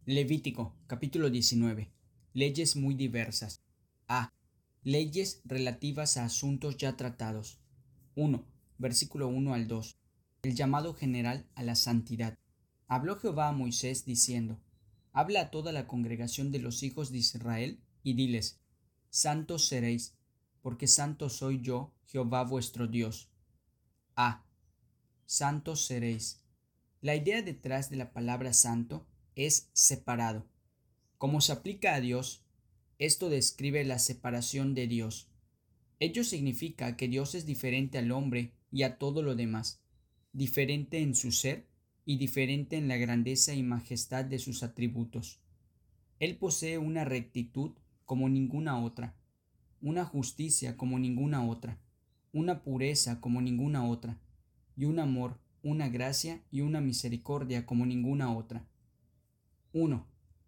Levítico, capítulo 19. Leyes muy diversas. A. Leyes relativas a asuntos ya tratados. 1. Versículo 1 al 2. El llamado general a la santidad. Habló Jehová a Moisés diciendo: Habla a toda la congregación de los hijos de Israel y diles: Santos seréis, porque santo soy yo, Jehová vuestro Dios. A. Santos seréis. La idea detrás de la palabra santo es separado. Como se aplica a Dios, esto describe la separación de Dios. Ello significa que Dios es diferente al hombre y a todo lo demás, diferente en su ser y diferente en la grandeza y majestad de sus atributos. Él posee una rectitud como ninguna otra, una justicia como ninguna otra, una pureza como ninguna otra, y un amor, una gracia y una misericordia como ninguna otra. 1.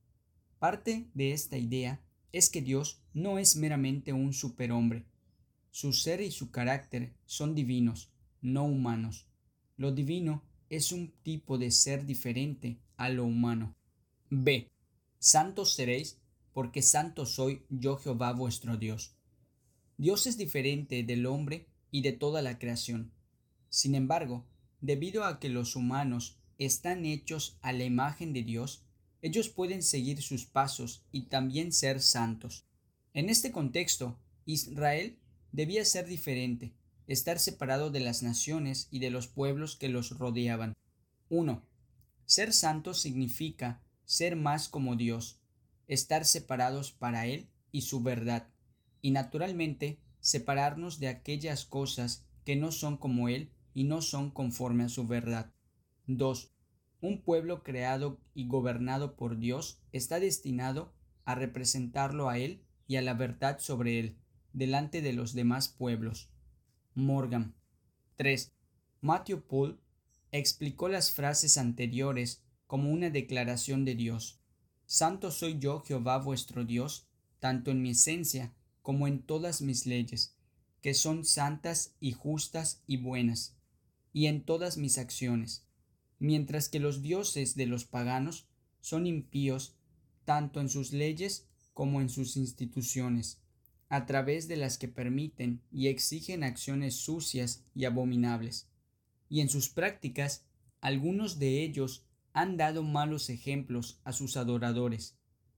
Parte de esta idea es que Dios no es meramente un superhombre. Su ser y su carácter son divinos, no humanos. Lo divino es un tipo de ser diferente a lo humano. B. Santos seréis, porque santo soy yo Jehová vuestro Dios. Dios es diferente del hombre y de toda la creación. Sin embargo, debido a que los humanos están hechos a la imagen de Dios, ellos pueden seguir sus pasos y también ser santos. En este contexto, Israel debía ser diferente, estar separado de las naciones y de los pueblos que los rodeaban. 1. Ser santos significa ser más como Dios, estar separados para Él y su verdad, y naturalmente separarnos de aquellas cosas que no son como Él y no son conforme a su verdad. 2. Un pueblo creado y gobernado por Dios está destinado a representarlo a Él y a la verdad sobre Él, delante de los demás pueblos. Morgan. 3. Matthew Poole explicó las frases anteriores como una declaración de Dios. Santo soy yo, Jehová vuestro Dios, tanto en mi esencia como en todas mis leyes, que son santas y justas y buenas, y en todas mis acciones, mientras que los dioses de los paganos son impíos tanto en sus leyes como en sus instituciones, a través de las que permiten y exigen acciones sucias y abominables. Y en sus prácticas, algunos de ellos han dado malos ejemplos a sus adoradores.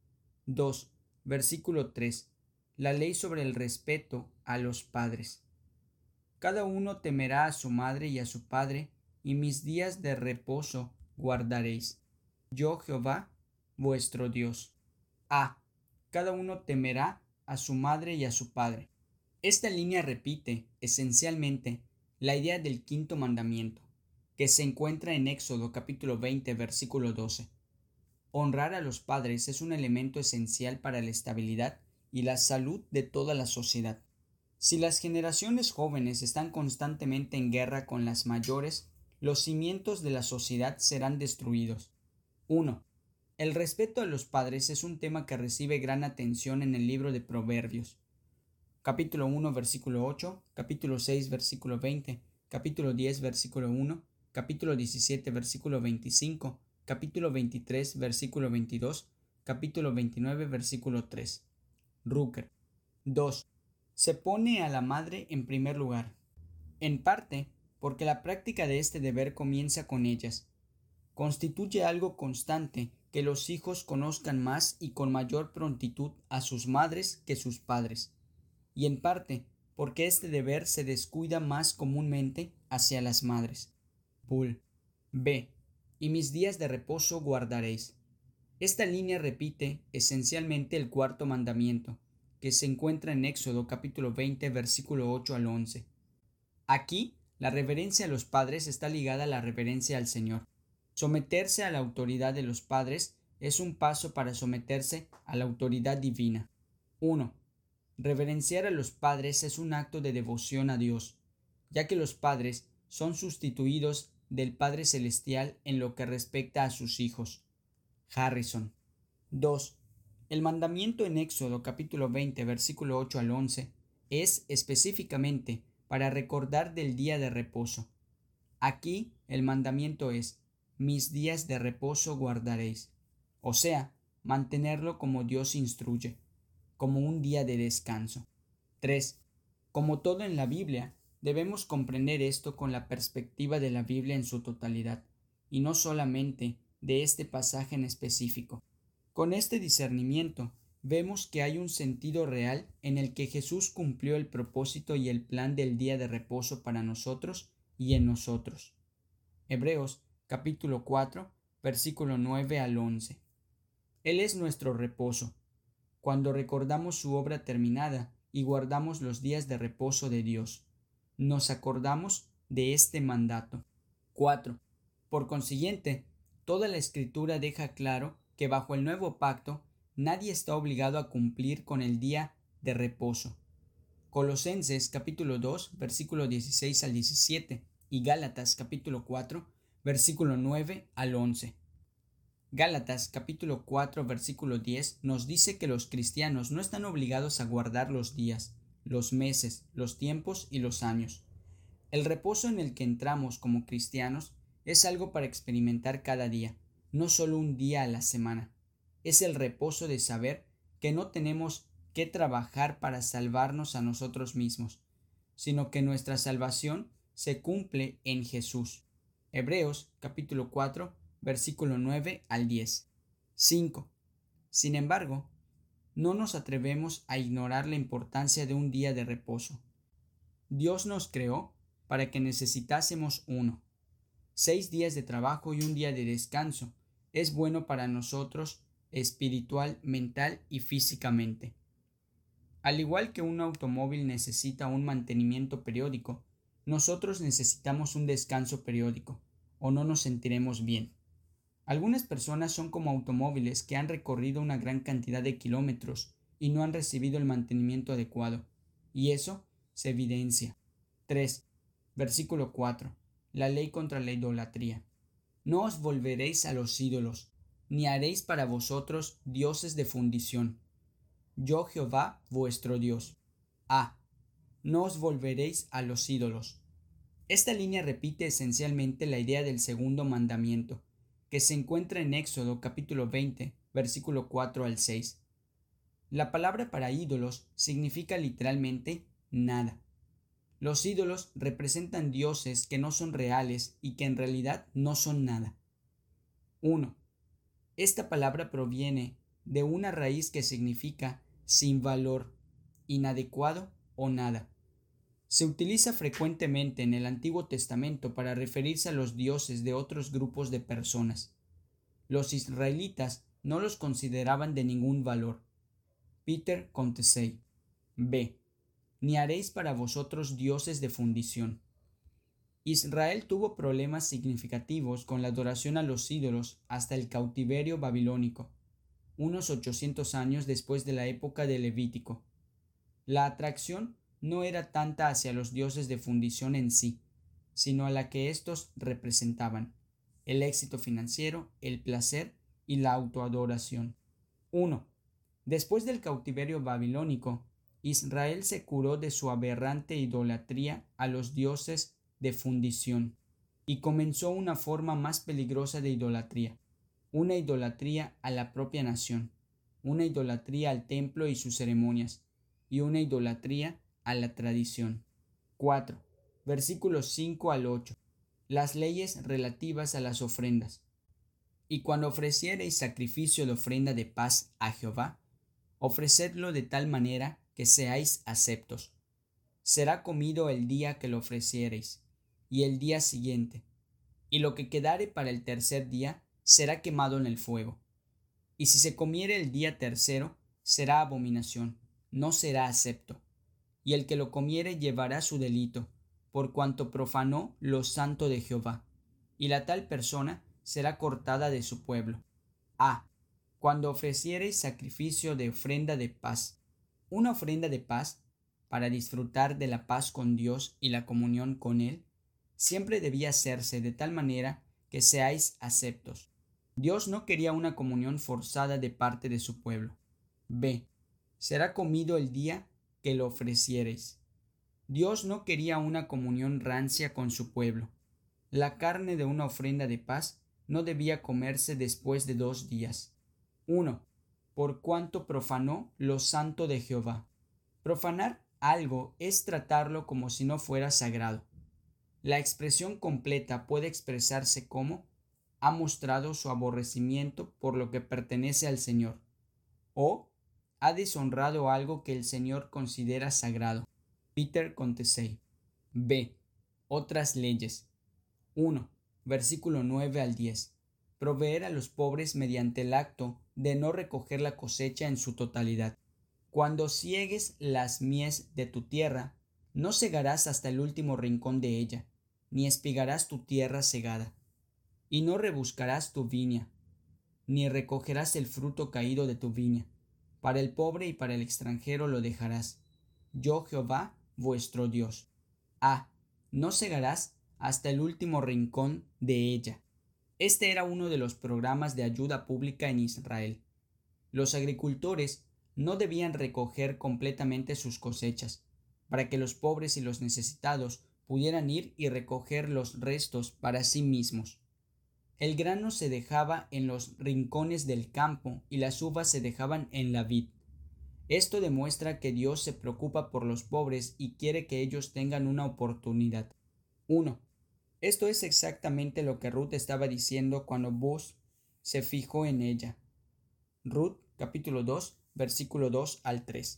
2. Versículo 3. La ley sobre el respeto a los padres. Cada uno temerá a su madre y a su padre, y mis días de reposo guardaréis. Yo Jehová, vuestro Dios. A. Cada uno temerá a su madre y a su padre. Esta línea repite, esencialmente, la idea del quinto mandamiento, que se encuentra en Éxodo capítulo 20, versículo 12. Honrar a los padres es un elemento esencial para la estabilidad y la salud de toda la sociedad. Si las generaciones jóvenes están constantemente en guerra con las mayores, los cimientos de la sociedad serán destruidos. 1. El respeto a los padres es un tema que recibe gran atención en el libro de Proverbios. Capítulo 1, versículo 8, capítulo 6, versículo 20, capítulo 10, versículo 1, capítulo 17, versículo 25, capítulo 23, versículo 22, capítulo 29, versículo 3. Rucker. 2. Se pone a la madre en primer lugar, en parte porque la práctica de este deber comienza con ellas. Constituye algo constante que los hijos conozcan más y con mayor prontitud a sus madres que sus padres, y en parte porque este deber se descuida más comúnmente hacia las madres. Poole. B. Y mis días de reposo guardaréis. Esta línea repite esencialmente el cuarto mandamiento, que se encuentra en Éxodo capítulo 20, versículo 8 al 11. Aquí, la reverencia a los padres está ligada a la reverencia al Señor. Someterse a la autoridad de los padres es un paso para someterse a la autoridad divina. 1. Reverenciar a los padres es un acto de devoción a Dios, ya que los padres son sustituidos del Padre Celestial en lo que respecta a sus hijos. Harrison. 2. El mandamiento en Éxodo capítulo 20, versículo 8 al 11 es específicamente para recordar del día de reposo. Aquí el mandamiento es: mis días de reposo guardaréis. o sea, mantenerlo como Dios instruye, como un día de descanso. 3. Como todo en la Biblia, debemos comprender esto con la perspectiva de la Biblia en su totalidad, y no solamente de este pasaje en específico. Con este discernimiento, vemos que hay un sentido real en el que Jesús cumplió el propósito y el plan del día de reposo para nosotros y en nosotros. Hebreos capítulo 4, versículo 9 al 11. Él es nuestro reposo. Cuando recordamos su obra terminada y guardamos los días de reposo de Dios, nos acordamos de este mandato. 4. Por consiguiente, toda la Escritura deja claro que bajo el nuevo pacto nadie está obligado a cumplir con el día de reposo. Colosenses capítulo 2, versículo 16 al 17 y Gálatas capítulo 4, versículo 9 al 11. Gálatas capítulo 4 versículo 10 nos dice que los cristianos no están obligados a guardar los días, los meses, los tiempos y los años. El reposo en el que entramos como cristianos es algo para experimentar cada día, no solo un día a la semana. Es el reposo de saber que no tenemos que trabajar para salvarnos a nosotros mismos, sino que nuestra salvación se cumple en Jesús. Hebreos capítulo 4 versículo 9 al 10. 5. Sin embargo, no nos atrevemos a ignorar la importancia de un día de reposo. Dios nos creó para que necesitásemos uno. 6 días de trabajo y un día de descanso es bueno para nosotros espiritual, mental y físicamente. Al igual que un automóvil necesita un mantenimiento periódico, nosotros necesitamos un descanso periódico, o no nos sentiremos bien. Algunas personas son como automóviles que han recorrido una gran cantidad de kilómetros y no han recibido el mantenimiento adecuado, y eso se evidencia. 3. Versículo 4. La ley contra la idolatría. No os volveréis a los ídolos, ni haréis para vosotros dioses de fundición. Yo Jehová vuestro Dios. A. No os volveréis a los ídolos. Esta línea repite esencialmente la idea del segundo mandamiento, que se encuentra en Éxodo capítulo 20, versículo 4 al 6. La palabra para ídolos significa literalmente nada. Los ídolos representan dioses que no son reales y que en realidad no son nada. 1. Esta palabra proviene de una raíz que significa sin valor, inadecuado o nada. Se utiliza frecuentemente en el Antiguo Testamento para referirse a los dioses de otros grupos de personas. Los israelitas no los consideraban de ningún valor. Peter Contesey. B. Ni haréis para vosotros dioses de fundición. Israel tuvo problemas significativos con la adoración a los ídolos hasta el cautiverio babilónico, unos 800 años después de la época de Levítico. La atracción no era tanta hacia los dioses de fundición en sí, sino a la que éstos representaban: el éxito financiero, el placer y la autoadoración. 1. Después del cautiverio babilónico, Israel se curó de su aberrante idolatría a los dioses de fundición y comenzó una forma más peligrosa de idolatría, una idolatría a la propia nación, una idolatría al templo y sus ceremonias, y una idolatría a la tradición. 4. Versículos 5 al 8. Las leyes relativas a las ofrendas. Y cuando ofreciereis sacrificio de ofrenda de paz a Jehová, ofrecedlo de tal manera que seáis aceptos. Será comido el día que lo ofreciereis, y el día siguiente, y lo que quedare para el tercer día será quemado en el fuego. Y si se comiere el día tercero, será abominación, no será acepto. Y el que lo comiere llevará su delito, por cuanto profanó lo santo de Jehová, y la tal persona será cortada de su pueblo. A. Cuando ofreciereis sacrificio de ofrenda de paz. Una ofrenda de paz, para disfrutar de la paz con Dios y la comunión con Él, siempre debía hacerse de tal manera que seáis aceptos. Dios no quería una comunión forzada de parte de su pueblo. B. Será comido el día que lo ofreciereis. Dios no quería una comunión rancia con su pueblo. La carne de una ofrenda de paz no debía comerse después de 2 días. 1. Por cuanto profanó lo santo de Jehová. Profanar algo es tratarlo como si no fuera sagrado. La expresión completa puede expresarse como ha mostrado su aborrecimiento por lo que pertenece al Señor, o ha deshonrado algo que el Señor considera sagrado. Peter Contesey. B. Otras leyes. 1. Versículo 9 al 10. Proveer a los pobres mediante el acto de no recoger la cosecha en su totalidad. Cuando ciegues las mies de tu tierra, no segarás hasta el último rincón de ella, ni espigarás tu tierra segada, y no rebuscarás tu viña, ni recogerás el fruto caído de tu viña. Para el pobre y para el extranjero lo dejarás. Yo Jehová, vuestro Dios. A. No segarás hasta el último rincón de ella. Este era uno de los programas de ayuda pública en Israel. Los agricultores no debían recoger completamente sus cosechas, para que los pobres y los necesitados pudieran ir y recoger los restos para sí mismos. El grano se dejaba en los rincones del campo y las uvas se dejaban en la vid. Esto demuestra que Dios se preocupa por los pobres y quiere que ellos tengan una oportunidad. 1. Esto es exactamente lo que Ruth estaba diciendo cuando Boaz se fijó en ella. Ruth, capítulo 2, versículo 2 al 3.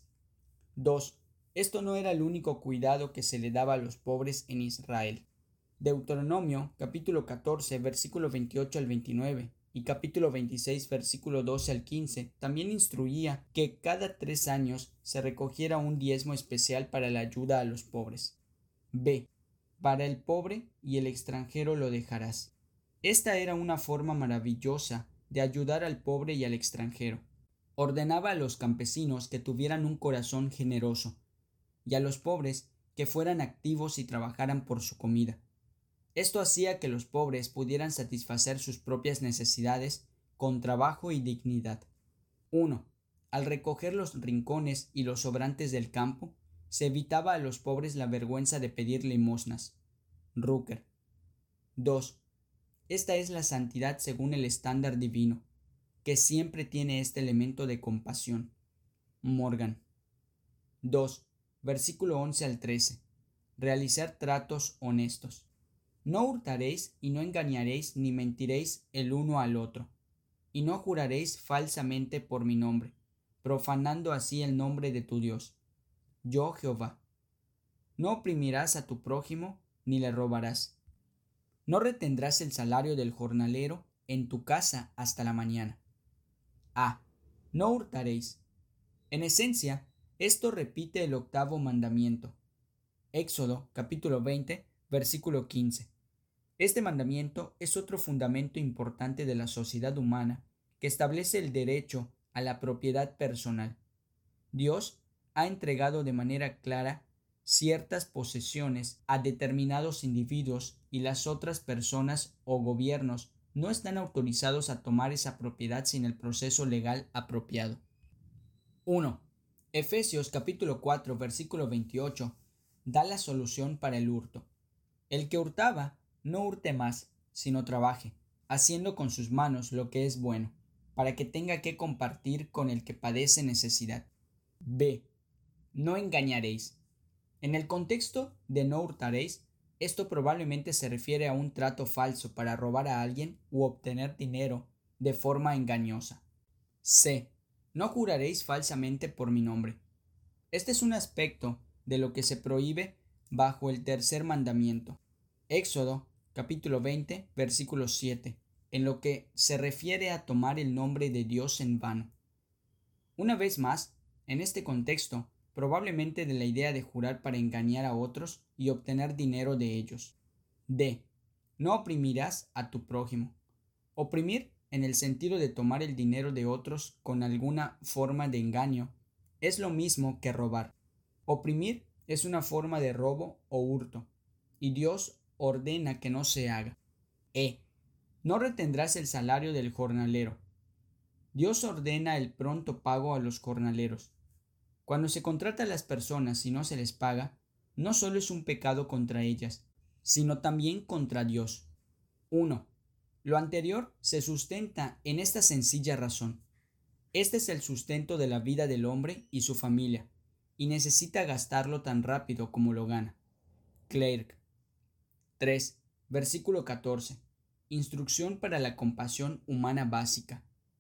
2. Esto no era el único cuidado que se le daba a los pobres en Israel. Deuteronomio, capítulo 14, versículo 28 al 29 y capítulo 26, versículo 12 al 15, también instruía que cada 3 años se recogiera un diezmo especial para la ayuda a los pobres. B. Para el pobre y el extranjero lo dejarás. Esta era una forma maravillosa de ayudar al pobre y al extranjero. Ordenaba a los campesinos que tuvieran un corazón generoso, y a los pobres que fueran activos y trabajaran por su comida. Esto hacía que los pobres pudieran satisfacer sus propias necesidades con trabajo y dignidad. 1. Al recoger los rincones y los sobrantes del campo, se evitaba a los pobres la vergüenza de pedir limosnas. Rucker. 2. Esta es la santidad según el estándar divino, que siempre tiene este elemento de compasión. Morgan. 2. Versículo 11 al 13. Realizar tratos honestos. No hurtaréis y no engañaréis ni mentiréis el uno al otro, y no juraréis falsamente por mi nombre, profanando así el nombre de tu Dios. Yo Jehová. No oprimirás a tu prójimo ni le robarás. No retendrás el salario del jornalero en tu casa hasta la mañana. A. No hurtaréis. En esencia, esto repite el octavo mandamiento. Éxodo, capítulo 20, versículo 15. Este mandamiento es otro fundamento importante de la sociedad humana que establece el derecho a la propiedad personal. Dios ha entregado de manera clara ciertas posesiones a determinados individuos y las otras personas o gobiernos no están autorizados a tomar esa propiedad sin el proceso legal apropiado. 1. Efesios capítulo 4 versículo 28 da la solución para el hurto. El que hurtaba no hurte más, sino trabaje, haciendo con sus manos lo que es bueno, para que tenga que compartir con el que padece necesidad. B. No engañaréis. En el contexto de no hurtaréis, esto probablemente se refiere a un trato falso para robar a alguien u obtener dinero de forma engañosa. C. No juraréis falsamente por mi nombre. Este es un aspecto de lo que se prohíbe bajo el tercer mandamiento. Éxodo, capítulo 20, versículo 7, en lo que se refiere a tomar el nombre de Dios en vano. Una vez más, en este contexto, probablemente de la idea de jurar para engañar a otros y obtener dinero de ellos. D. No oprimirás a tu prójimo. Oprimir, en el sentido de tomar el dinero de otros con alguna forma de engaño, es lo mismo que robar. Oprimir es una forma de robo o hurto, y Dios ordena que no se haga. E. No retendrás el salario del jornalero. Dios ordena el pronto pago a los jornaleros. Cuando se contrata a las personas y no se les paga, no solo es un pecado contra ellas, sino también contra Dios. 1. Lo anterior se sustenta en esta sencilla razón. Este es el sustento de la vida del hombre y su familia, y necesita gastarlo tan rápido como lo gana. Clerk. 3. Versículo 14. Instrucción para la compasión humana básica.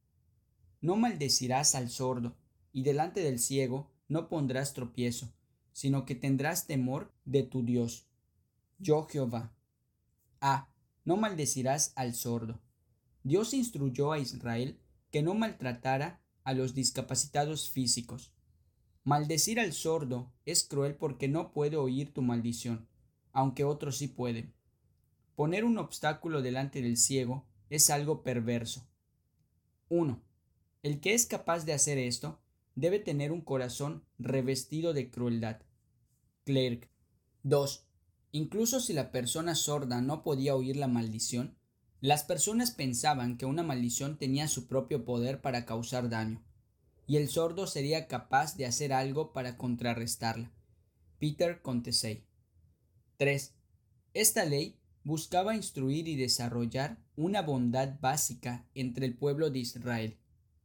No maldecirás al sordo, y delante del ciego no pondrás tropiezo, sino que tendrás temor de tu Dios. Yo Jehová. A. No maldecirás al sordo. Dios instruyó a Israel que no maltratara a los discapacitados físicos. Maldecir al sordo es cruel porque no puede oír tu maldición, aunque otros sí pueden. Poner un obstáculo delante del ciego es algo perverso. 1. El que es capaz de hacer esto debe tener un corazón revestido de crueldad. Clerk. 2. Incluso si la persona sorda no podía oír la maldición, las personas pensaban que una maldición tenía su propio poder para causar daño, y el sordo sería capaz de hacer algo para contrarrestarla. Peter Contesey. 3. Esta ley buscaba instruir y desarrollar una bondad básica entre el pueblo de Israel.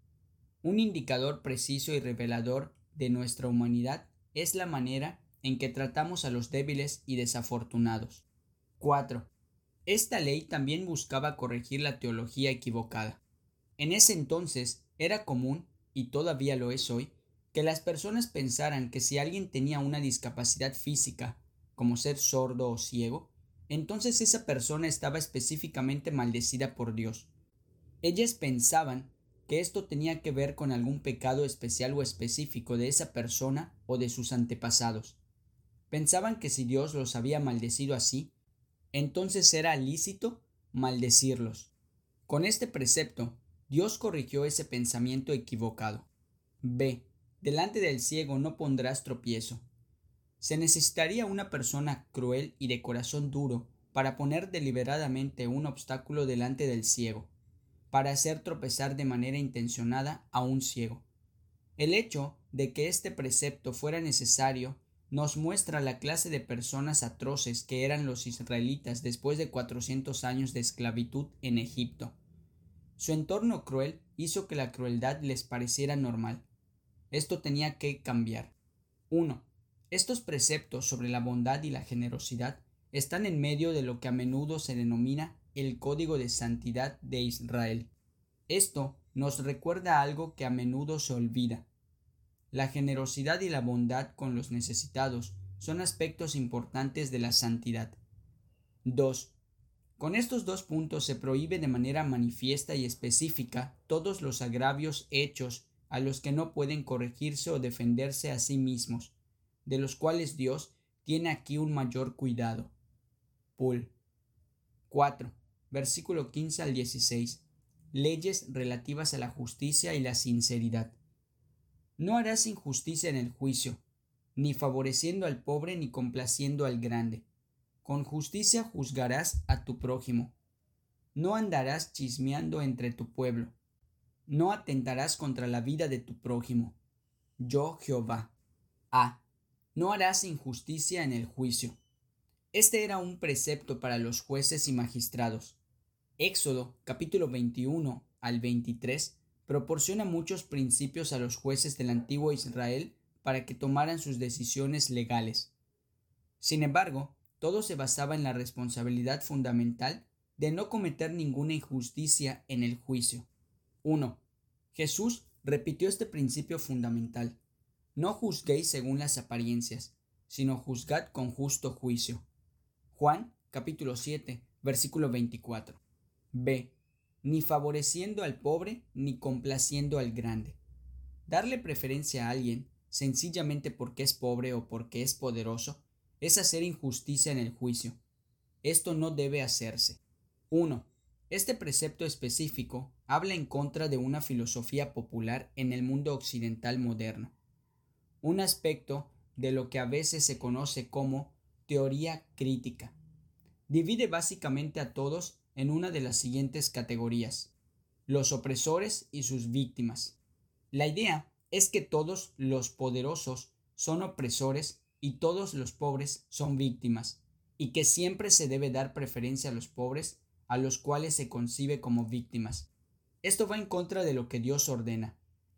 Un indicador preciso y revelador de nuestra humanidad es la manera en que tratamos a los débiles y desafortunados. 4. Esta ley también buscaba corregir la teología equivocada. En ese entonces era común, y todavía lo es hoy, que las personas pensaran que si alguien tenía una discapacidad física, como ser sordo o ciego, entonces esa persona estaba específicamente maldecida por Dios. Ellas pensaban que esto tenía que ver con algún pecado especial o específico de esa persona o de sus antepasados. Pensaban que si Dios los había maldecido así, entonces era lícito maldecirlos. Con este precepto, Dios corrigió ese pensamiento equivocado. B. Delante del ciego no pondrás tropiezo. Se necesitaría una persona cruel y de corazón duro para poner deliberadamente un obstáculo delante del ciego, para hacer tropezar de manera intencionada a un ciego. El hecho de que este precepto fuera necesario nos muestra la clase de personas atroces que eran los israelitas después de 400 años de esclavitud en Egipto. Su entorno cruel hizo que la crueldad les pareciera normal. Esto tenía que cambiar. 1. Estos preceptos sobre la bondad y la generosidad están en medio de lo que a menudo se denomina el Código de Santidad de Israel. Esto nos recuerda algo que a menudo se olvida. La generosidad y la bondad con los necesitados son aspectos importantes de la santidad. 2. Con estos dos puntos se prohíbe de manera manifiesta y específica todos los agravios hechos a los que no pueden corregirse o defenderse a sí mismos, de los cuales Dios tiene aquí un mayor cuidado. Poole. 4. Versículo 15 al 16. Leyes relativas a la justicia y la sinceridad. No harás injusticia en el juicio, ni favoreciendo al pobre ni complaciendo al grande. Con justicia juzgarás a tu prójimo. No andarás chismeando entre tu pueblo. No atentarás contra la vida de tu prójimo. Yo Jehová. A. No harás injusticia en el juicio. Este era un precepto para los jueces y magistrados. Éxodo, capítulo 21 al 23, proporciona muchos principios a los jueces del antiguo Israel para que tomaran sus decisiones legales. Sin embargo, todo se basaba en la responsabilidad fundamental de no cometer ninguna injusticia en el juicio. 1. Jesús repitió este principio fundamental. No juzguéis según las apariencias, sino juzgad con justo juicio. Juan, capítulo 7, versículo 24. B. Ni favoreciendo al pobre ni complaciendo al grande. Darle preferencia a alguien, sencillamente porque es pobre o porque es poderoso, es hacer injusticia en el juicio. Esto no debe hacerse. 1. Este precepto específico habla en contra de una filosofía popular en el mundo occidental moderno, un aspecto de lo que a veces se conoce como teoría crítica. Divide básicamente a todos en una de las siguientes categorías: los opresores y sus víctimas. La idea es que todos los poderosos son opresores y todos los pobres son víctimas, y que siempre se debe dar preferencia a los pobres, a los cuales se concibe como víctimas. Esto va en contra de lo que Dios ordena.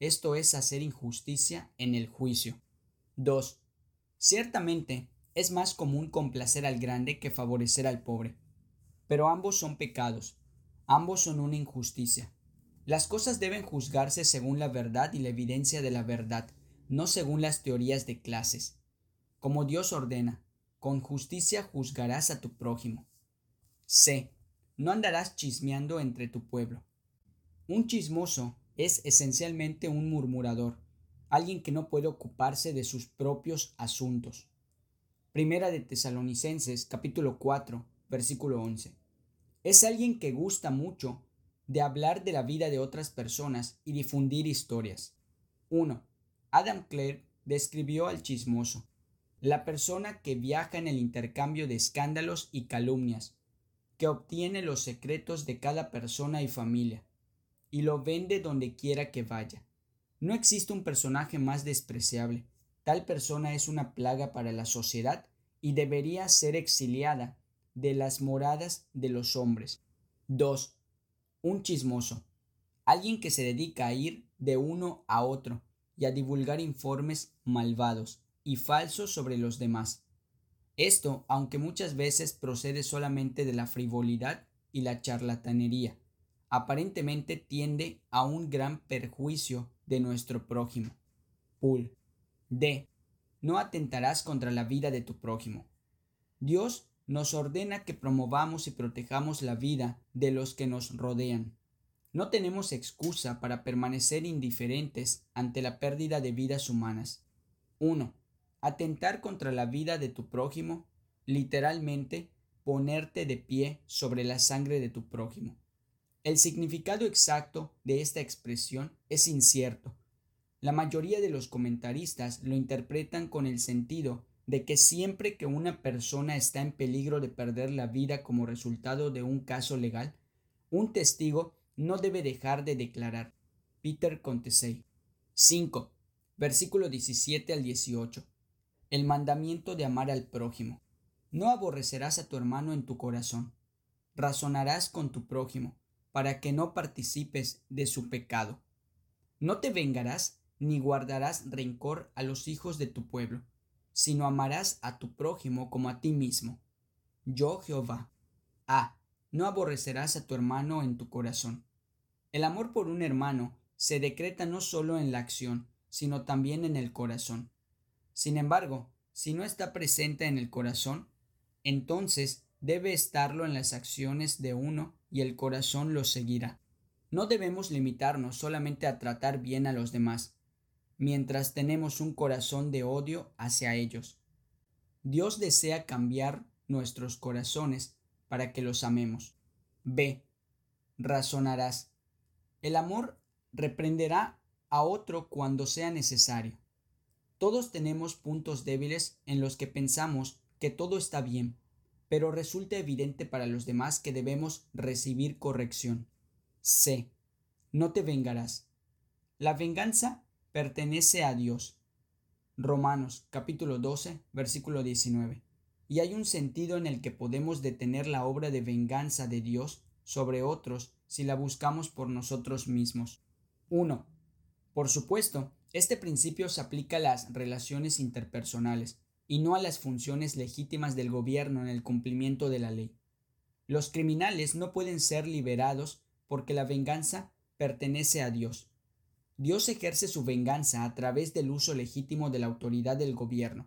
esto es hacer injusticia en el juicio. 2. Ciertamente, es más común complacer al grande que favorecer al pobre. Pero ambos son pecados, ambos son una injusticia. Las cosas deben juzgarse según la verdad y la evidencia de la verdad, no según las teorías de clases. Como Dios ordena, con justicia juzgarás a tu prójimo. C. No andarás chismeando entre tu pueblo. Un chismoso es esencialmente un murmurador, alguien que no puede ocuparse de sus propios asuntos. Primera de Tesalonicenses, capítulo 4, versículo 11. Es alguien que gusta mucho de hablar de la vida de otras personas y difundir historias. 1. Adam Clarke describió al chismoso: la persona que viaja en el intercambio de escándalos y calumnias, que obtiene los secretos de cada persona y familia, y lo vende donde quiera que vaya. No existe un personaje más despreciable. Tal persona es una plaga para la sociedad y debería ser exiliada de las moradas de los hombres. 2. Un chismoso. Alguien que se dedica a ir de uno a otro y a divulgar informes malvados y falsos sobre los demás. Esto, aunque muchas veces procede solamente de la frivolidad y la charlatanería, aparentemente tiende a un gran perjuicio de nuestro prójimo. Pool. D. No atentarás contra la vida de tu prójimo. Dios nos ordena que promovamos y protejamos la vida de los que nos rodean. No tenemos excusa para permanecer indiferentes ante la pérdida de vidas humanas. 1. Atentar contra la vida de tu prójimo, literalmente, ponerte de pie sobre la sangre de tu prójimo. El significado exacto de esta expresión es incierto. La mayoría de los comentaristas lo interpretan con el sentido de que siempre que una persona está en peligro de perder la vida como resultado de un caso legal, un testigo no debe dejar de declarar. Peter Contesey. 5. Versículo 17 al 18. El mandamiento de amar al prójimo. No aborrecerás a tu hermano en tu corazón. Razonarás con tu prójimo, para que no participes de su pecado. No te vengarás ni guardarás rencor a los hijos de tu pueblo, sino amarás a tu prójimo como a ti mismo. Yo Jehová. A. No aborrecerás a tu hermano en tu corazón. El amor por un hermano se decreta no solo en la acción, sino también en el corazón. Sin embargo, si no está presente en el corazón, entonces debe estarlo en las acciones de uno y el corazón lo seguirá. No debemos limitarnos solamente a tratar bien a los demás, mientras tenemos un corazón de odio hacia ellos. Dios desea cambiar nuestros corazones para que los amemos. B. Razonarás. El amor reprenderá a otro cuando sea necesario. Todos tenemos puntos débiles en los que pensamos que todo está bien, pero resulta evidente para los demás que debemos recibir corrección. C. No te vengarás. La venganza pertenece a Dios. Romanos capítulo 12, versículo 19. Y hay un sentido en el que podemos detener la obra de venganza de Dios sobre otros si la buscamos por nosotros mismos. 1. Por supuesto, este principio se aplica a las relaciones interpersonales y no a las funciones legítimas del gobierno en el cumplimiento de la ley. Los criminales no pueden ser liberados porque la venganza pertenece a Dios. Dios ejerce su venganza a través del uso legítimo de la autoridad del gobierno.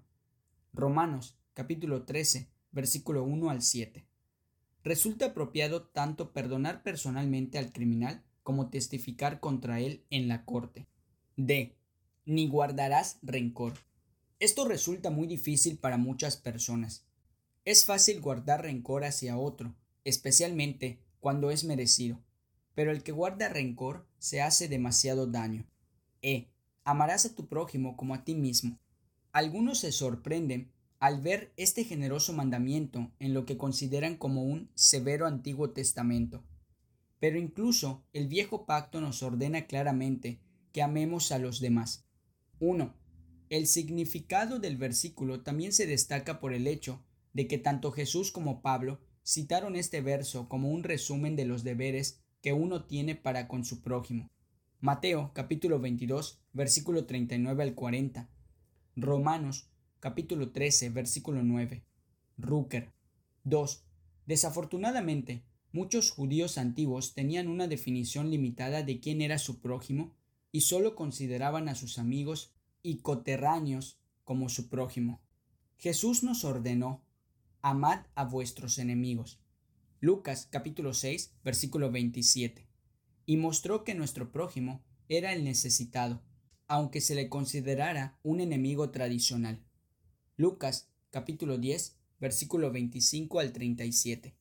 Romanos capítulo 13, versículo 1 al 7. Resulta apropiado tanto perdonar personalmente al criminal como testificar contra él en la corte. D. Ni guardarás rencor. Esto resulta muy difícil para muchas personas. Es fácil guardar rencor hacia otro, especialmente cuando es merecido, pero el que guarda rencor se hace demasiado daño. E. Amarás a tu prójimo como a ti mismo. Algunos se sorprenden al ver este generoso mandamiento en lo que consideran como un severo Antiguo Testamento. Pero incluso el Viejo Pacto nos ordena claramente que amemos a los demás. 1. El significado del versículo también se destaca por el hecho de que tanto Jesús como Pablo citaron este verso como un resumen de los deberes que uno tiene para con su prójimo. Mateo capítulo 22, versículo 39 al 40. Romanos capítulo 13, versículo 9. Rucker. 2. Desafortunadamente, muchos judíos antiguos tenían una definición limitada de quién era su prójimo y solo consideraban a sus amigos y coterráneos como su prójimo. Jesús nos ordenó: amad a vuestros enemigos. Lucas capítulo 6, versículo 27. Y mostró que nuestro prójimo era el necesitado, aunque se le considerara un enemigo tradicional. Lucas capítulo 10, versículo 25 al 37.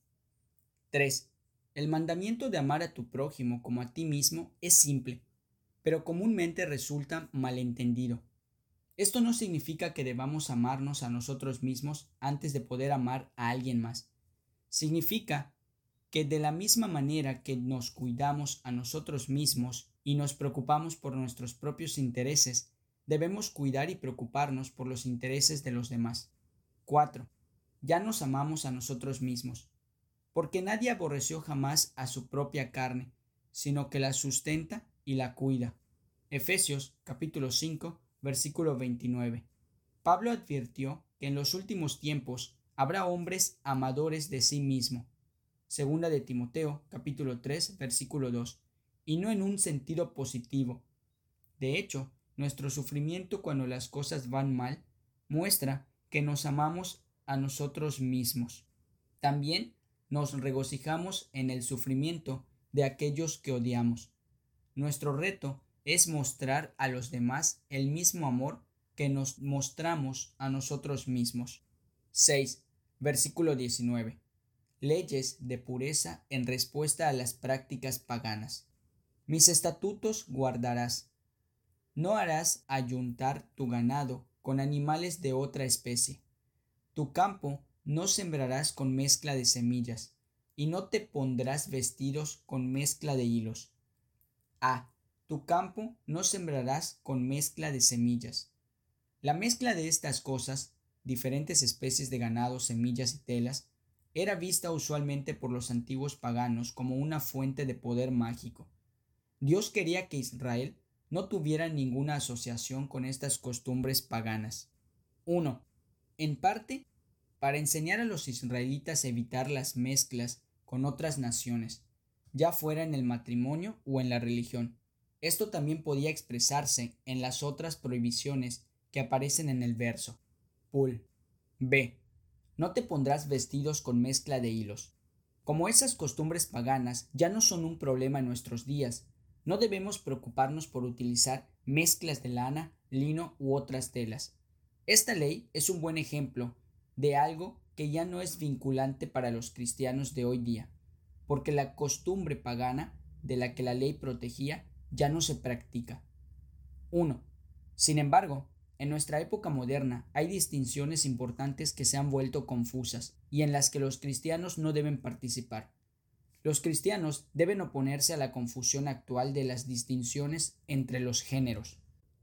3. El mandamiento de amar a tu prójimo como a ti mismo es simple, pero comúnmente resulta malentendido. Esto no significa que debamos amarnos a nosotros mismos antes de poder amar a alguien más. Significa que de la misma manera que nos cuidamos a nosotros mismos y nos preocupamos por nuestros propios intereses, debemos cuidar y preocuparnos por los intereses de los demás. 4. Ya nos amamos a nosotros mismos, porque nadie aborreció jamás a su propia carne, sino que la sustenta y la cuida. Efesios capítulo 5, versículo 29. Pablo advirtió que en los últimos tiempos habrá hombres amadores de sí mismo. Segunda de Timoteo capítulo 3, versículo 2, y no en un sentido positivo. De hecho, nuestro sufrimiento cuando las cosas van mal muestra que nos amamos a nosotros mismos. También nos regocijamos en el sufrimiento de aquellos que odiamos. Nuestro reto es mostrar a los demás el mismo amor que nos mostramos a nosotros mismos. 6. Versículo 19. Leyes de pureza en respuesta a las prácticas paganas. Mis estatutos guardarás. No harás ayuntar tu ganado con animales de otra especie. Tu campo no sembrarás con mezcla de semillas, y no te pondrás vestidos con mezcla de hilos. A. Tu campo no sembrarás con mezcla de semillas. La mezcla de estas cosas, diferentes especies de ganado, semillas y telas, era vista usualmente por los antiguos paganos como una fuente de poder mágico. Dios quería que Israel no tuviera ninguna asociación con estas costumbres paganas. 1. En parte, para enseñar a los israelitas a evitar las mezclas con otras naciones, ya fuera en el matrimonio o en la religión. Esto también podía expresarse en las otras prohibiciones que aparecen en el verso. Pul. B. No te pondrás vestidos con mezcla de hilos. Como esas costumbres paganas ya no son un problema en nuestros días, no debemos preocuparnos por utilizar mezclas de lana, lino u otras telas. Esta ley es un buen ejemplo de algo que ya no es vinculante para los cristianos de hoy día, porque la costumbre pagana de la que la ley protegía ya no se practica. 1. Sin embargo, en nuestra época moderna hay distinciones importantes que se han vuelto confusas y en las que los cristianos no deben participar. Los cristianos deben oponerse a la confusión actual de las distinciones entre los géneros.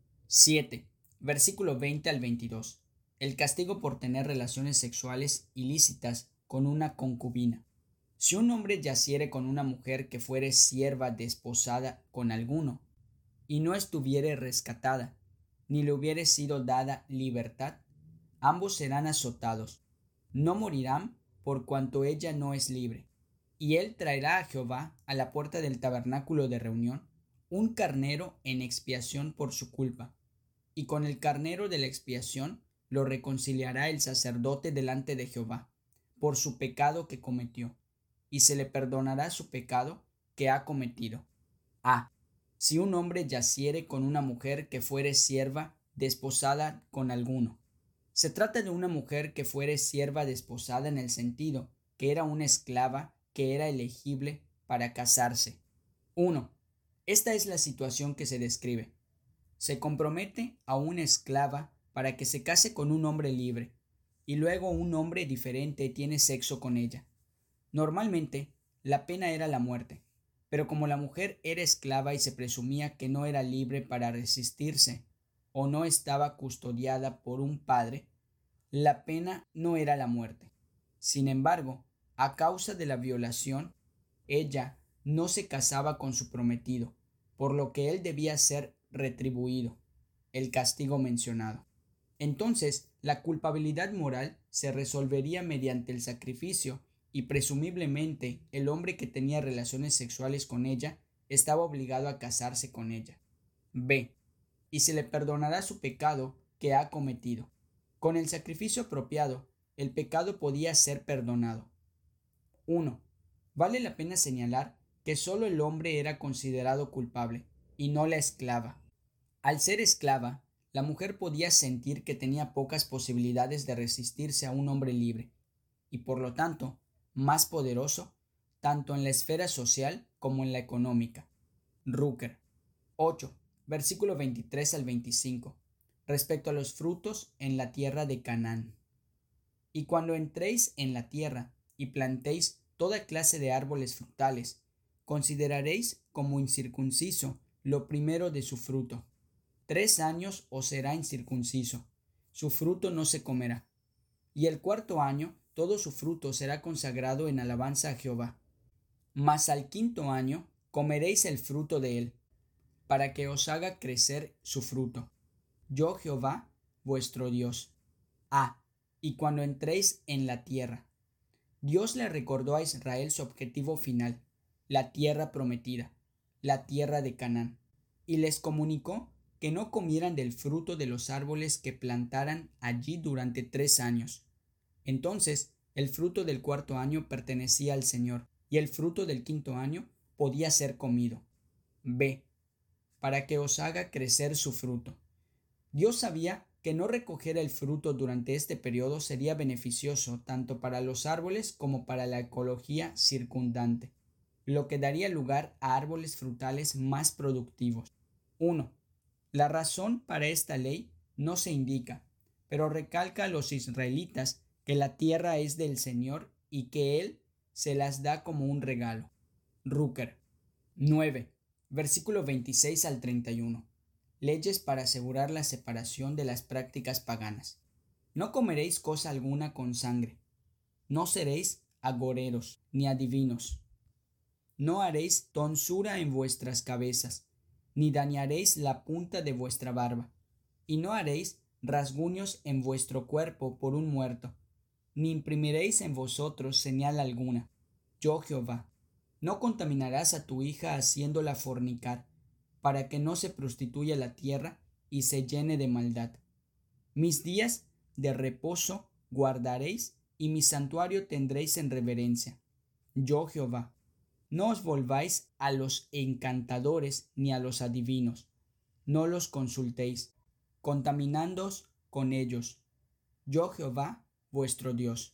7. Versículo 20 al 22. El castigo por tener relaciones sexuales ilícitas con una concubina. Si un hombre yaciere con una mujer que fuere sierva desposada con alguno, y no estuviere rescatada, ni le hubiere sido dada libertad, ambos serán azotados. No morirán por cuanto ella no es libre. Y él traerá a Jehová a la puerta del tabernáculo de reunión un carnero en expiación por su culpa, y con el carnero de la expiación lo reconciliará el sacerdote delante de Jehová por su pecado que cometió, y se le perdonará su pecado que ha cometido. A. Si un hombre yaciere con una mujer que fuere sierva desposada con alguno. Se trata de una mujer que fuere sierva desposada en el sentido que era una esclava que era elegible para casarse. 1. Esta es la situación que se describe. Se compromete a una esclava para que se case con un hombre libre, y luego un hombre diferente tiene sexo con ella. Normalmente, la pena era la muerte, pero como la mujer era esclava y se presumía que no era libre para resistirse, o no estaba custodiada por un padre, la pena no era la muerte. Sin embargo, a causa de la violación, ella no se casaba con su prometido, por lo que él debía ser retribuido, el castigo mencionado. Entonces, la culpabilidad moral se resolvería mediante el sacrificio y presumiblemente el hombre que tenía relaciones sexuales con ella estaba obligado a casarse con ella. B. Y se le perdonará su pecado que ha cometido. Con el sacrificio apropiado, el pecado podía ser perdonado. 1. Vale la pena señalar que sólo el hombre era considerado culpable, y no la esclava. Al ser esclava, la mujer podía sentir que tenía pocas posibilidades de resistirse a un hombre libre, y por lo tanto, más poderoso, tanto en la esfera social como en la económica. Rucker. 8. Versículo 23 al 25. Respecto a los frutos en la tierra de Canaán. Y cuando entréis en la tierra y plantéis toda clase de árboles frutales, consideraréis como incircunciso lo primero de su fruto. 3 años os será incircunciso, su fruto no se comerá. Y el 4.º año todo su fruto será consagrado en alabanza a Jehová. Mas al 5.º año comeréis el fruto de él, para que os haga crecer su fruto. Yo Jehová, vuestro Dios. Y cuando entréis en la tierra. Dios le recordó a Israel su objetivo final, la tierra prometida, la tierra de Canaán, y les comunicó que no comieran del fruto de los árboles que plantaran allí durante 3 años. Entonces, el fruto del 4.º año pertenecía al Señor, y el fruto del 5.º año podía ser comido. B. Para que os haga crecer su fruto. Dios sabía que no recoger el fruto durante este periodo sería beneficioso tanto para los árboles como para la ecología circundante, lo que daría lugar a árboles frutales más productivos. 1. La razón para esta ley no se indica, pero recalca a los israelitas que la tierra es del Señor y que Él se las da como un regalo. Rucker. 9. Versículo 26 al 31. Leyes para asegurar la separación de las prácticas paganas. No comeréis cosa alguna con sangre. No seréis agoreros ni adivinos. No haréis tonsura en vuestras cabezas, ni dañaréis la punta de vuestra barba. Y no haréis rasguños en vuestro cuerpo por un muerto, ni imprimiréis en vosotros señal alguna. Yo Jehová. No contaminarás a tu hija haciéndola fornicar, para que no se prostituya la tierra y se llene de maldad. Mis días de reposo guardaréis, y mi santuario tendréis en reverencia. Yo Jehová. No os volváis a los encantadores ni a los adivinos, no los consultéis, contaminándoos con ellos. Yo Jehová, vuestro Dios.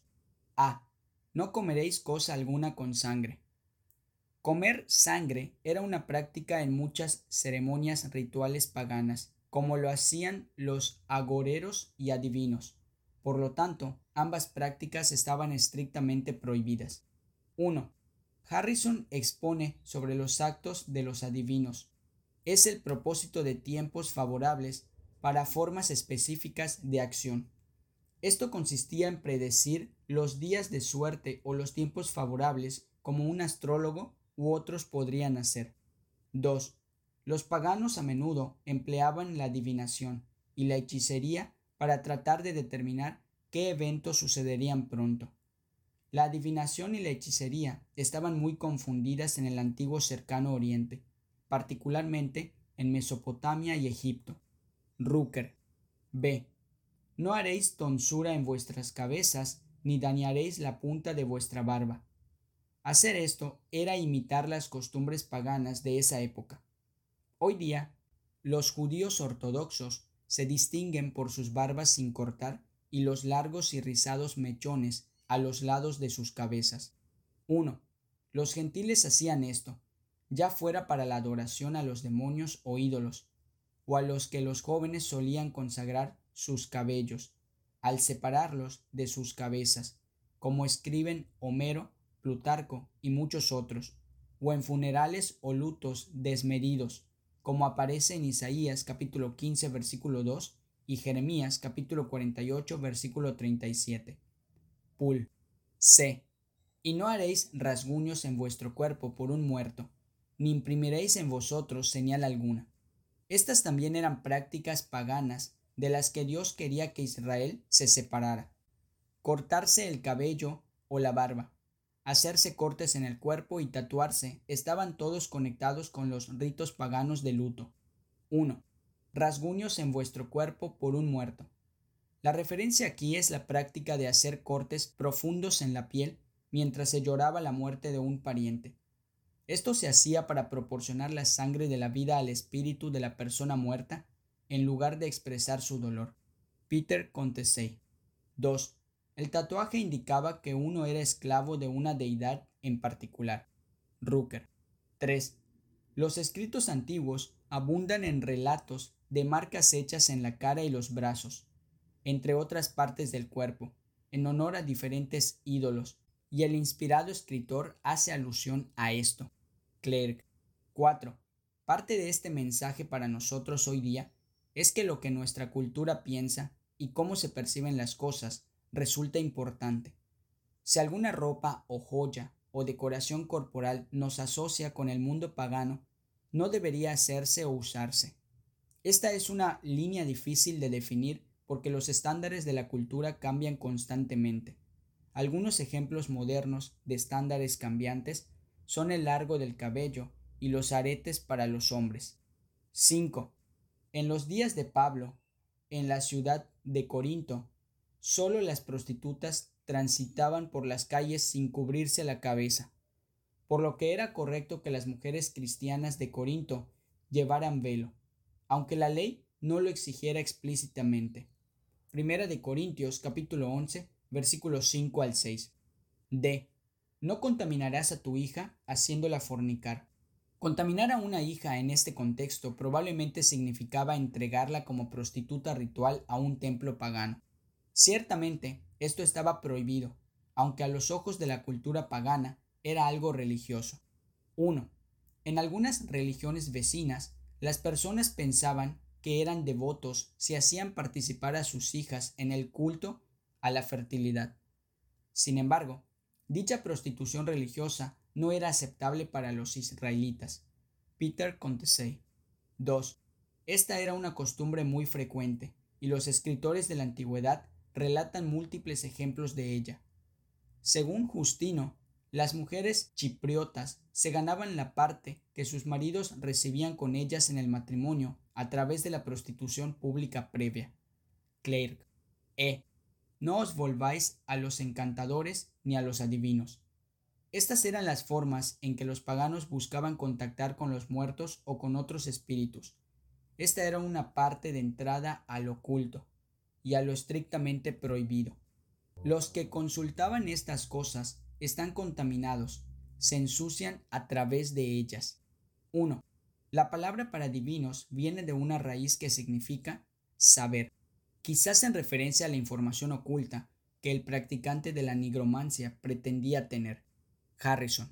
No comeréis cosa alguna con sangre. Comer sangre era una práctica en muchas ceremonias rituales paganas, como lo hacían los agoreros y adivinos. Por lo tanto, ambas prácticas estaban estrictamente prohibidas. 1. Harrison expone sobre los actos de los adivinos. Es el propósito de tiempos favorables para formas específicas de acción. Esto consistía en predecir los días de suerte o los tiempos favorables como un astrólogo u otros podrían hacer. 2. Los paganos a menudo empleaban la adivinación y la hechicería para tratar de determinar qué eventos sucederían pronto. La adivinación y la hechicería estaban muy confundidas en el antiguo cercano oriente, particularmente en Mesopotamia y Egipto. Rucker. B. No haréis tonsura en vuestras cabezas, ni dañaréis la punta de vuestra barba. Hacer esto era imitar las costumbres paganas de esa época. Hoy día, los judíos ortodoxos se distinguen por sus barbas sin cortar y los largos y rizados mechones a los lados de sus cabezas. 1. Los gentiles hacían esto, ya fuera para la adoración a los demonios o ídolos, o a los que los jóvenes solían consagrar sus cabellos, al separarlos de sus cabezas, como escriben Homero, Plutarco y muchos otros, o en funerales o lutos desmedidos, como aparece en Isaías capítulo 15 versículo 2 y Jeremías capítulo 48 versículo 37. Pul. C. Y no haréis rasguños en vuestro cuerpo por un muerto, ni imprimiréis en vosotros señal alguna. Estas también eran prácticas paganas de las que Dios quería que Israel se separara. Cortarse el cabello o la barba, hacerse cortes en el cuerpo y tatuarse estaban todos conectados con los ritos paganos de luto. 1. Rasguños en vuestro cuerpo por un muerto. La referencia aquí es la práctica de hacer cortes profundos en la piel mientras se lloraba la muerte de un pariente. Esto se hacía para proporcionar la sangre de la vida al espíritu de la persona muerta, en lugar de expresar su dolor. Peter Contesey. 2. El tatuaje indicaba que uno era esclavo de una deidad en particular. Rucker. 3. Los escritos antiguos abundan en relatos de marcas hechas en la cara y los brazos, entre otras partes del cuerpo, en honor a diferentes ídolos, y el inspirado escritor hace alusión a esto. Clerc. 4. Parte de este mensaje para nosotros hoy día es que lo que nuestra cultura piensa y cómo se perciben las cosas resulta importante. Si alguna ropa o joya o decoración corporal nos asocia con el mundo pagano, no debería hacerse o usarse. Esta es una línea difícil de definir porque los estándares de la cultura cambian constantemente. Algunos ejemplos modernos de estándares cambiantes son el largo del cabello y los aretes para los hombres. 5. En los días de Pablo, en la ciudad de Corinto, solo las prostitutas transitaban por las calles sin cubrirse la cabeza, por lo que era correcto que las mujeres cristianas de Corinto llevaran velo, aunque la ley no lo exigiera explícitamente. Primera de Corintios capítulo 11, versículos 5 al 6. D. No contaminarás a tu hija haciéndola fornicar. Contaminar a una hija en este contexto probablemente significaba entregarla como prostituta ritual a un templo pagano. Ciertamente, esto estaba prohibido, aunque a los ojos de la cultura pagana era algo religioso. 1. En algunas religiones vecinas, las personas pensaban que eran devotos si hacían participar a sus hijas en el culto a la fertilidad. Sin embargo, dicha prostitución religiosa no era aceptable para los israelitas. Peter Contesey. 2. Esta era una costumbre muy frecuente, y los escritores de la antigüedad relatan múltiples ejemplos de ella. Según Justino, las mujeres chipriotas se ganaban la parte que sus maridos recibían con ellas en el matrimonio a través de la prostitución pública previa. Clerc. No os volváis a los encantadores ni a los adivinos. Estas eran las formas en que los paganos buscaban contactar con los muertos o con otros espíritus. Esta era una parte de entrada al oculto y a lo estrictamente prohibido. Los que consultaban estas cosas están contaminados, se ensucian a través de ellas. 1. La palabra para divinos viene de una raíz que significa saber, quizás en referencia a la información oculta que el practicante de la nigromancia pretendía tener. Harrison.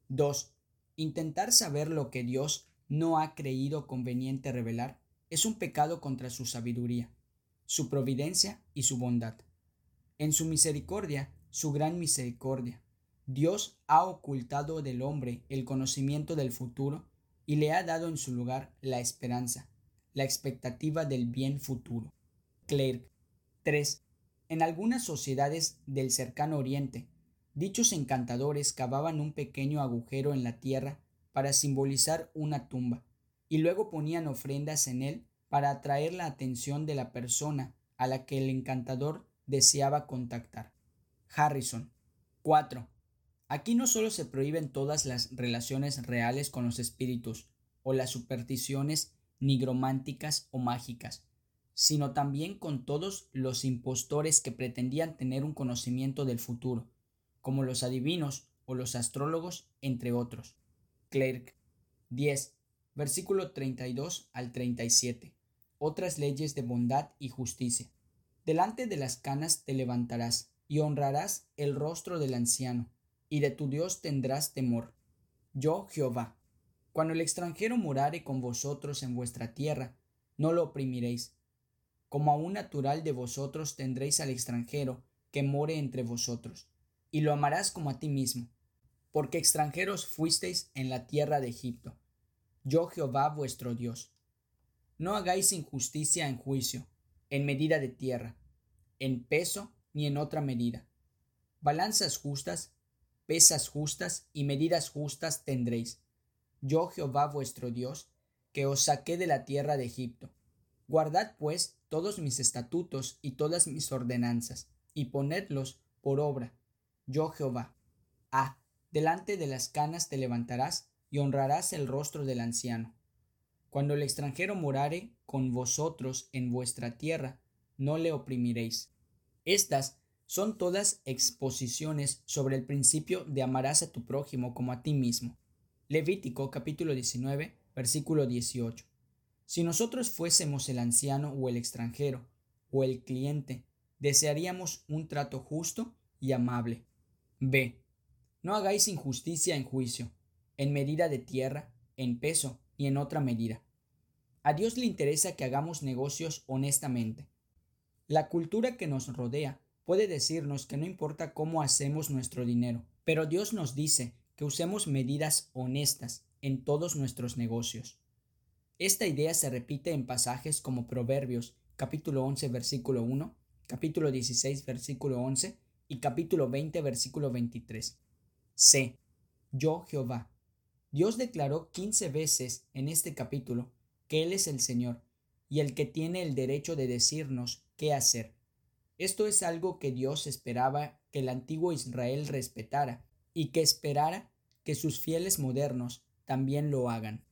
2. Intentar saber lo que Dios no ha creído conveniente revelar es un pecado contra su sabiduría, su providencia y su bondad. En su misericordia, su gran misericordia, Dios ha ocultado del hombre el conocimiento del futuro y le ha dado en su lugar la esperanza, la expectativa del bien futuro. Clerc. 3. En algunas sociedades del cercano oriente, dichos encantadores cavaban un pequeño agujero en la tierra para simbolizar una tumba, y luego ponían ofrendas en él para atraer la atención de la persona a la que el encantador deseaba contactar. Harrison. 4. Aquí no solo se prohíben todas las relaciones reales con los espíritus o las supersticiones nigrománticas o mágicas, sino también con todos los impostores que pretendían tener un conocimiento del futuro, como los adivinos o los astrólogos, entre otros. Clerc. 10. Versículo 32 al 37. Otras leyes de bondad y justicia. Delante de las canas te levantarás, y honrarás el rostro del anciano, y de tu Dios tendrás temor. Yo, Jehová. Cuando el extranjero morare con vosotros en vuestra tierra, no lo oprimiréis. Como a un natural de vosotros tendréis al extranjero que more entre vosotros, y lo amarás como a ti mismo. porque extranjeros fuisteis en la tierra de Egipto. Yo Jehová vuestro Dios. No hagáis injusticia en juicio, en medida de tierra, en peso ni en otra medida. Balanzas justas, pesas justas y medidas justas tendréis. Yo Jehová vuestro Dios, que os saqué de la tierra de Egipto. Guardad pues todos mis estatutos y todas mis ordenanzas, y ponedlos por obra. Yo Jehová. Delante de las canas te levantarás, y honrarás el rostro del anciano. Cuando el extranjero morare con vosotros en vuestra tierra, no le oprimiréis. Estas son todas exposiciones sobre el principio de amarás a tu prójimo como a ti mismo. Levítico capítulo 19, versículo 18. Si nosotros fuésemos el anciano o el extranjero o el cliente, desearíamos un trato justo y amable. B. No hagáis injusticia en juicio, en medida de tierra, en peso y en otra medida. A Dios le interesa que hagamos negocios honestamente. La cultura que nos rodea puede decirnos que no importa cómo hacemos nuestro dinero, pero Dios nos dice que usemos medidas honestas en todos nuestros negocios. Esta idea se repite en pasajes como Proverbios, capítulo 11, versículo 1, capítulo 16, versículo 11 y capítulo 20, versículo 23. C. Yo Jehová. Dios declaró 15 veces en este capítulo que Él es el Señor y el que tiene el derecho de decirnos qué hacer. Esto es algo que Dios esperaba que el antiguo Israel respetara y que esperara que sus fieles modernos también lo hagan.